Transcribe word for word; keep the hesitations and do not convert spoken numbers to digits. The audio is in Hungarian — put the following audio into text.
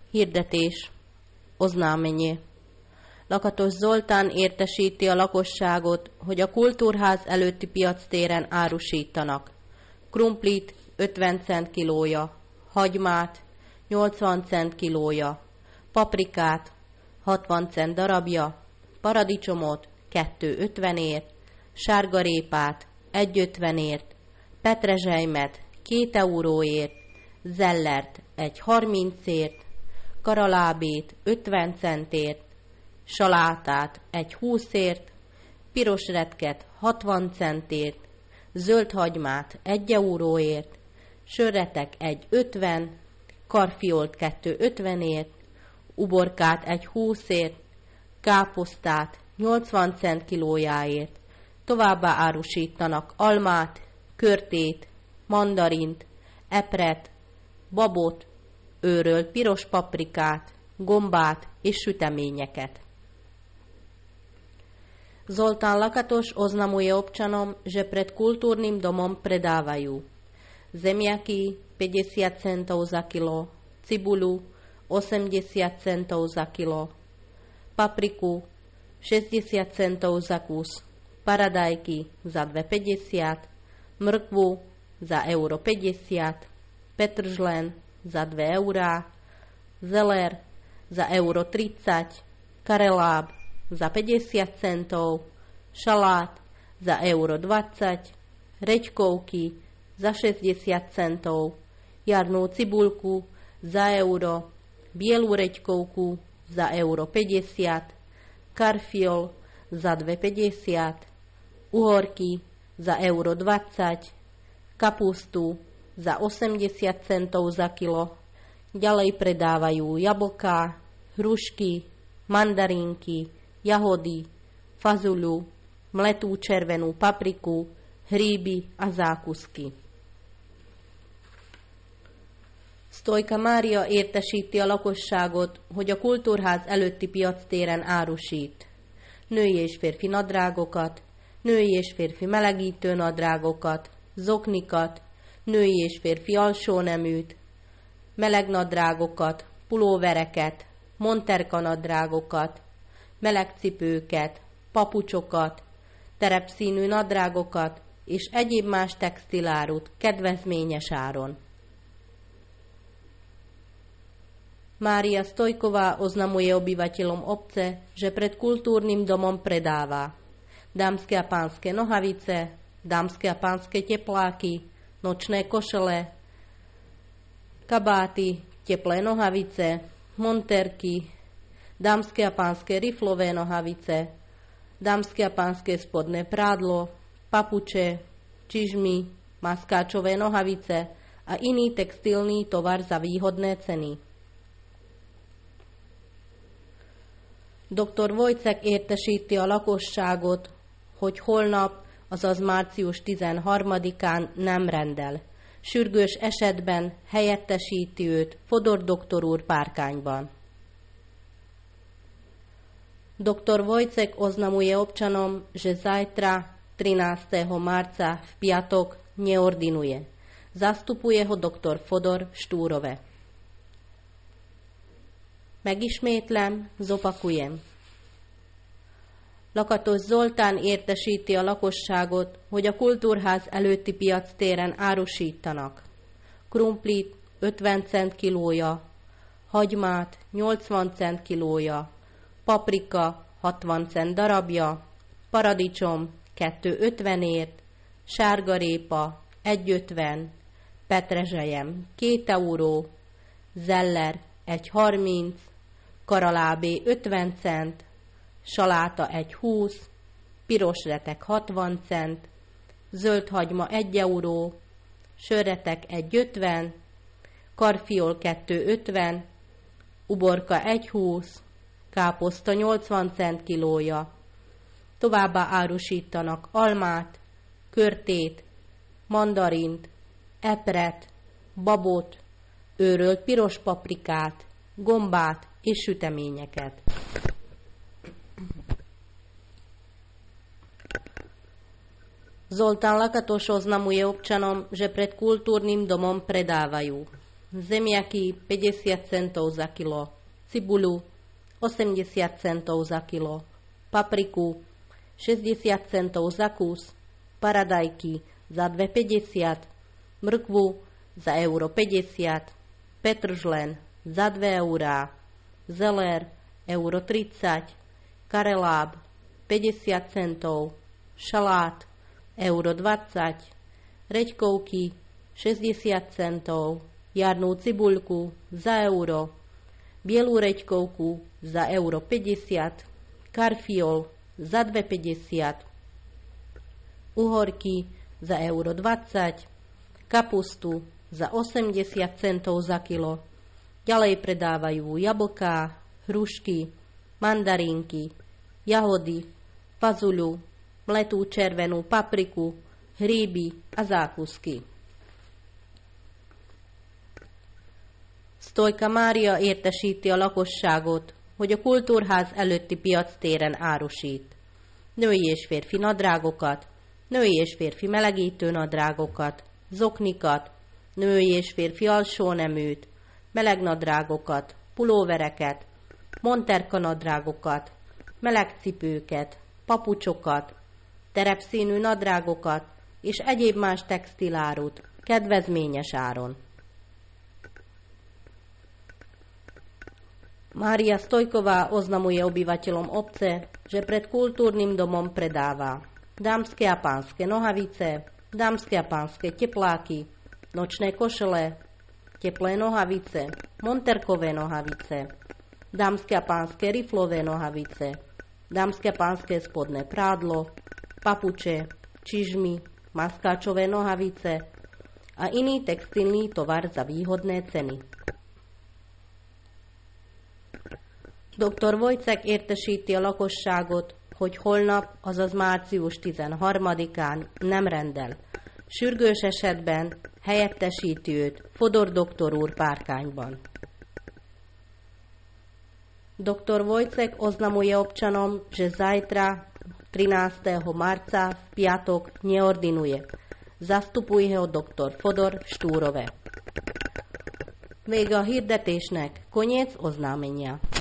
Hirdetés. Oznámenie. Lakatos Zoltán értesíti a lakosságot, hogy a Kultúrház előtti piactéren árusítanak krumplit ötven cent kilója, hagymát nyolcvan cent kilója, paprikát hatvan cent darabja, paradicsomot kettő ötvenért, sárgarépát egy ötvenért, petrezselymet két euróért, zellert egy harmincért, karalábét ötven centért, salátát egy húszért, piros retket hatvan centért, zöld hagymát egy euróért, sörretek egy ötven, karfiolt kettő ötvenért, uborkát egy húszért, káposztát nyolcvan cent kilójáért, továbbá árusítanak almát, körtét, mandarint, epret, babot, őrölt piros paprikát, gombát és süteményeket. Zoltán Lakatos oznamuje občanom, že pred kultúrnym domom predávajú zemiaky päťdesiat centov za kilo, cibuľu osemdesiat centov za kilo, papriku šesťdesiat centov za kus, paradajky za dva päťdesiat, mrkvu za euro päťdesiat, petržlen za dva eurá, zeler za euro tridsať, kareláb za päťdesiat centov, šalát za euro dvadsať, reďkovky za šesťdesiat centov, jarnú cibuľku za euro, bielú reďkovku za euro päťdesiat, karfiol za dva päťdesiat, uhorky za euro dvadsať, kapustu za osemdesiat centov za kilo. Ďalej predávajú jablká, hrušky, mandarinky, jahody, fazuľu, mletú červenú papriku, hríby a zákusky. Sztojka Mária értesíti a lakosságot, hogy a Kultúrház előtti piactéren árusít női és férfi nadrágokat, női és férfi melegítő nadrágokat, zoknikat, női és férfi alsóneműt, meleg nadrágokat, pulóvereket, monterka nadrágokat, melegcipőket, papucsokat, terepszínű nadrágokat és egyéb más textilárut kedvezményes áron. Mária Stojková oznamuje obyvateľom obce, že pred kultúrnym domom predáva dámske a pánske nohavice, dámske a pánske tepláky, nočné košele, kabáty, teplé nohavice, monterky, dámske a pánske riflové nohavice, dámske a pánske spodné prádlo, papuče, čižmy, maskáčové nohavice a iný textilný tovar za výhodné ceny. doktor Vojcek értesíti a lakosságot, hogy holnap, azaz március tizenharmadikán nem rendel. Sürgős esetben helyettesíti őt Fodor doktor úr Párkányban. doktor Vojcek oznamuje občanom, že zajtra trinásteho marca v piatok neordinuje. Zastupuje ho doktor Fodor v Štúrove. Megismétlem, zopakujem. Lakatos Zoltán értesíti a lakosságot, hogy a Kultúrház előtti piactéren árusítanak krumplit ötven cent kilója, hagymát nyolcvan cent kilója, paprika hatvan cent darabja, paradicsom kettő ötvenért, sárgarépa egy ötven, petrezselyem két euró, zeller egy harminc, karalábé ötven cent, saláta egy húsz, piros retek hatvan cent, zöld hagyma egy euró, sörretek egy ötven, karfiol kettő ötven, uborka egy húsz, káposzta nyolcvan cent kilója. Továbbá árusítanak almát, körtét, mandarint, epret, babot, őrölt piros paprikát, gombát és süteményeket. Zoltán Lakatos oznamuje občanom, že pred kultúrnym domom predávajú zemiaky päťdesiat centov za kilo, cibuľu osemdesiat centov za kilo, papriku šesťdesiat centov za kus, paradajky za dva päťdesiat, mrkvu za euro päťdesiat, petržlen za dva eurá, zelér euro tridsať, kareláb päťdesiat centov, šalát euro dvadsať, reďkovky šesťdesiat centov, jarnú cibuľku za euro, bielú reďkovku za euro päťdesiat, karfiol za dva päťdesiat, uhorky za euro dvadsať, kapustu za osemdesiat centov za kilo. Ďalej predávajú jablká, hrušky, mandarínky, jahody, fazuľu, mletú červenú papriku, hríby a zákusky. Sztojka Mária értesíti a lakosságot, hogy a kultúrház előtti piactéren árusít női és férfi nadrágokat, női és férfi melegítő nadrágokat, zoknikat, női és férfi alsóneműt, melegnadrágokat, pulóvereket, monterka nadrágokat, melegcipőket, papucsokat, terepszínű nadrágokat és egyéb más textilárut kedvezményes áron. Mária Stojková oznamuje obyvateľom obce, že pred kultúrnym domom predáva dámske a pánske nohavice, dámske a pánske tepláky, nočné košele, teplé nohavice, monterkové nohavice, dámske a pánske riflové nohavice, dámske a pánske spodné prádlo, papuče, čižmy, maskáčové nohavice a iný textilný tovar za výhodné ceny. doktor Wojcek értesíti a lakosságot, hogy holnap, azaz március tizenharmadikán nem rendel. Sürgős esetben helyettesíti őt Fodor doktor úr Párkányban. doktor Wojcek oznamuje občanom, že zajtra trinásteho marca v piatok neordinuje. Zastupuje ho doktor Fodor v Štúrove. Vége a hirdetésnek, koniec oznámenia.